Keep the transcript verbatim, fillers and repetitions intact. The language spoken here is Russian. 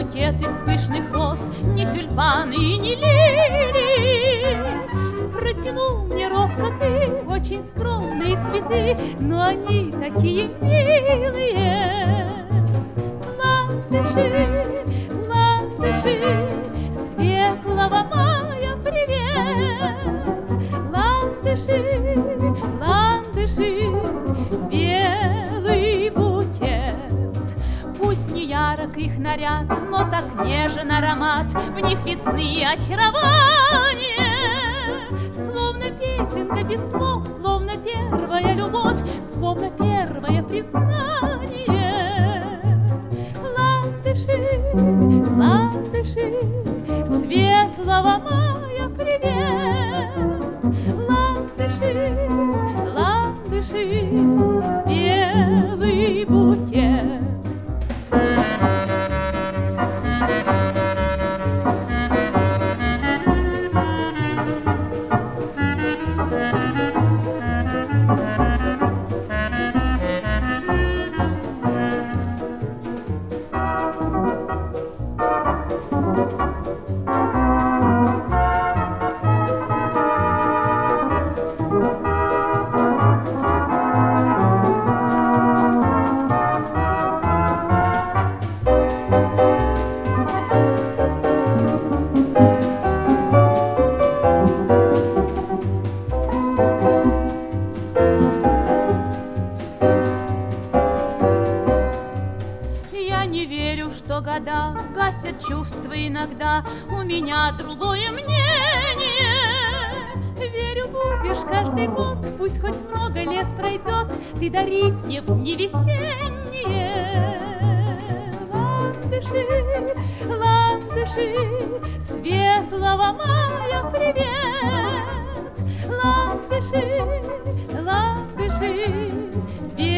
букет из пышных роз, ни тюльпаны и ни лилии. Протянул мне робко ты очень скромные цветы, но они такие милые. Ландыши, ландыши, светлого мая привет. Ландыши, ландыши, белый букет. Пусть не ярок их наряд, но так нежен аромат, в них весны очарование. Словно песенка без слов, словно первая любовь, словно первое признание. Ландыши, ландыши, светлого мая привет. Ландыши, ландыши, белый букет. Не верю, что года гасят чувства иногда, у меня другое мнение. Верю, будешь каждый год, пусть хоть много лет пройдет, ты дарить мне в дни весенние. Ландыши, ландыши, светлого мая привет. Ландыши, ландыши,